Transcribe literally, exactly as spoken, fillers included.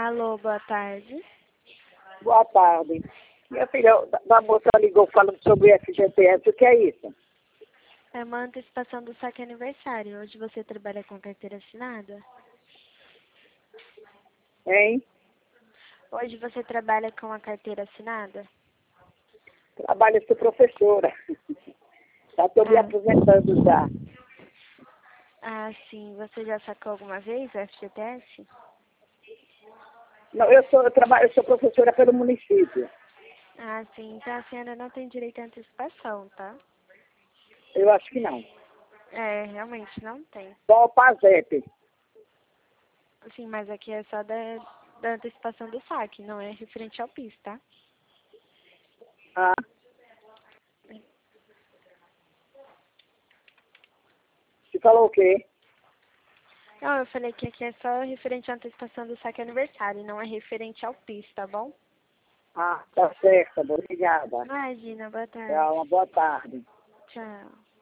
Alô, boa tarde. Boa tarde. Minha filha, da, da moça ligou falando sobre F G T S, o que é isso? É uma antecipação do saque aniversário. Hoje você trabalha com carteira assinada? Hein? Hoje você trabalha com a carteira assinada? Trabalho, sou professora. Já estou me Ah. aposentando já. Ah, sim. Você já sacou alguma vez o F G T S? Não, eu sou, eu trabalho, eu sou professora pelo município. Ah, sim. Então a senhora não tem direito à antecipação, tá? Eu acho que não. É, realmente não tem. Só o PASEP. Sim, mas aqui é só da, da antecipação do saque, não é referente ao PIS, tá? Ah, você falou o quê? Não, eu falei que aqui é só referente à antecipação do saque aniversário, não é referente ao PIS, tá bom? Ah, tá certo, obrigada. Imagina, boa É tarde. uma boa tarde. Tchau.